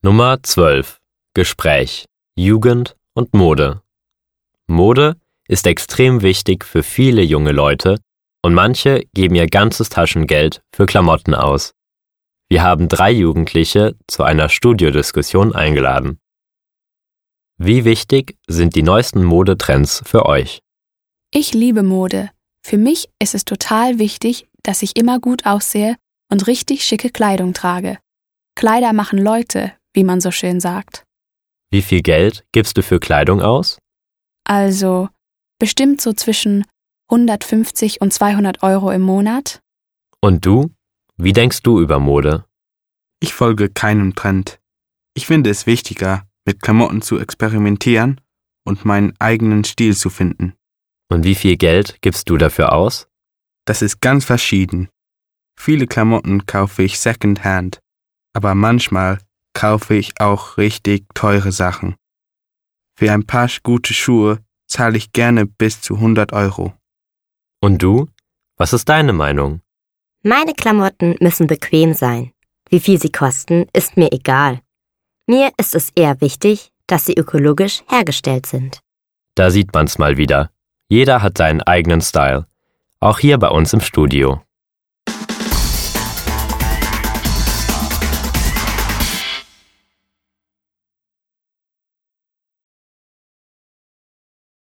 Nummer 12. Gespräch, Jugend und Mode. Mode ist extrem wichtig für viele junge Leute und manche geben ihr ganzes Taschengeld für Klamotten aus. Wir haben 3 Jugendliche zu einer Studiodiskussion eingeladen. Wie wichtig sind die neuesten Modetrends für euch? Ich liebe Mode. Für mich ist es total wichtig, dass ich immer gut aussehe und richtig schicke Kleidung trage. Kleider machen Leute, wie man so schön sagt. Wie viel Geld gibst du für Kleidung aus? Also bestimmt so zwischen 150 und 200 Euro im Monat. Und du? Wie denkst du über Mode? Ich folge keinem Trend. Ich finde es wichtiger, mit Klamotten zu experimentieren und meinen eigenen Stil zu finden. Und wie viel Geld gibst du dafür aus? Das ist ganz verschieden. Viele Klamotten kaufe ich secondhand, aber manchmal kaufe ich auch richtig teure Sachen. Für ein paar gute Schuhe zahle ich gerne bis zu 100 Euro. Und du? Was ist deine Meinung? Meine Klamotten müssen bequem sein. Wie viel sie kosten, ist mir egal. Mir ist es eher wichtig, dass sie ökologisch hergestellt sind. Da sieht man's mal wieder. Jeder hat seinen eigenen Style. Auch hier bei uns im Studio.